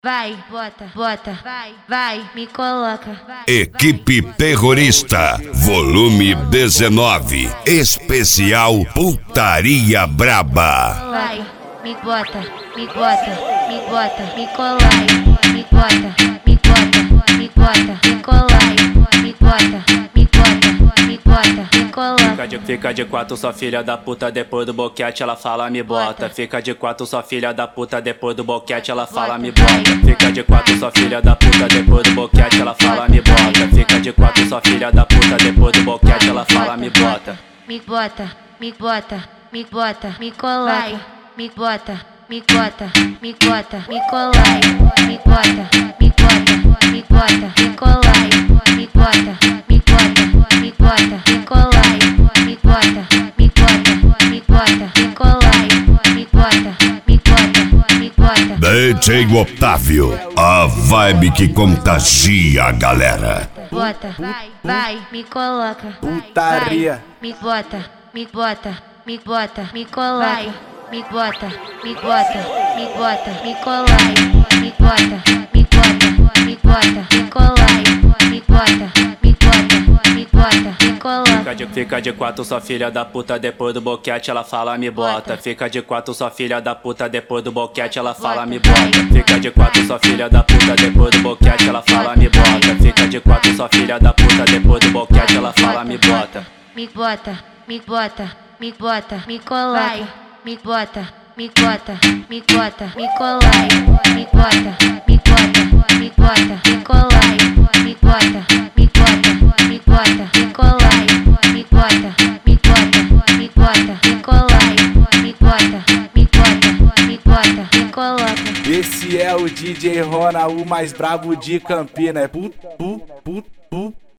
Vai, bota, bota, vai, me coloca. Equipe Terrorista, volume 19, especial Putaria Braba. Vai, me bota, me bota, me bota, me colai, me bota, me bota, me bota, me colai, me bota, me bota, me bota, me coloca. Fica de quatro, sua filha da puta, depois do boquete ela fala me bota. Fica de quatro, sua filha da puta, depois do boquete ela fala me bota. Fica de quatro, sua filha da puta, depois do boquete ela fala me bota. Fica de quatro, sua filha da puta, depois do boquete ela fala me bota. Me bota, me bota, me bota, me colai, me bota, me bota, me bota, me colai, me bota, me bota, me bota, me colai, me bota, me bota, me bota, me colai, me bota, me bota, me bota, me colai, me bota, me bota, me bota. DJ Otávio, a vibe que contagia a galera. Bota, vai, me coloca. Putaria. Me bota, me bota, me bota, me colai. Me bota, me bota, me bota, me colai. Me bota, me bota, me bota, me colai. Me bota, me bota, me bota, me coloca. Fica de quatro, sua filha da puta, depois do boquete ela fala me bota. Fica de quatro, sua filha da puta, depois do boquete ela fala me bota. Fica de quatro, sua filha da puta, depois do boquete ela fala me bota. Fica de quatro, sua filha da puta, depois do boquete ela fala me bota. Me bota, me bota, me bota, me colai. Me bota, me bota, me bota, me colai. Me bota, me bota, me bota, me colai. Me bota, me bota, me bota, me colai. Me bota, me bota, me bota, me colai. Me bota, me bota, me bota, me coloca. Esse é o DJ Rona, o mais brabo de Campina. É